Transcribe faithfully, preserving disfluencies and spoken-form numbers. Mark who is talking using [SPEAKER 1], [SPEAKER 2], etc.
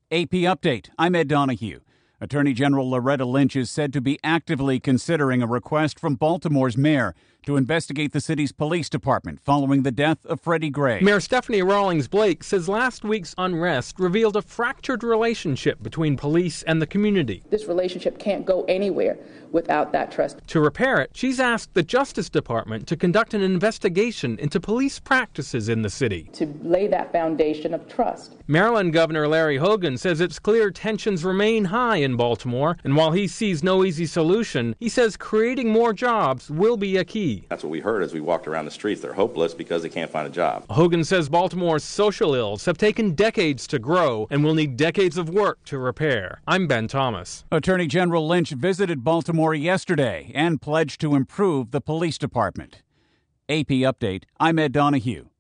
[SPEAKER 1] A P Update, I'm Ed Donahue. Attorney General Loretta Lynch is said to be actively considering a request from Baltimore's mayor to investigate the city's police department following the death of Freddie Gray.
[SPEAKER 2] Mayor Stephanie Rawlings Blake says last week's unrest revealed a fractured relationship between police and the community.
[SPEAKER 3] This relationship can't go anywhere without that trust.
[SPEAKER 2] To repair it, she's asked the Justice Department to conduct an investigation into police practices in the city.
[SPEAKER 3] To lay that foundation of trust.
[SPEAKER 2] Maryland Governor Larry Hogan says it's clear tensions remain high in Baltimore, and while he sees no easy solution, he says creating more jobs will be a key.
[SPEAKER 4] That's what we heard as we walked around the streets. They're hopeless because they can't find a job.
[SPEAKER 2] Hogan says Baltimore's social ills have taken decades to grow and will need decades of work to repair. I'm Ben Thomas.
[SPEAKER 1] Attorney General Lynch visited Baltimore yesterday and pledged to improve the police department. A P Update, I'm Ed Donahue.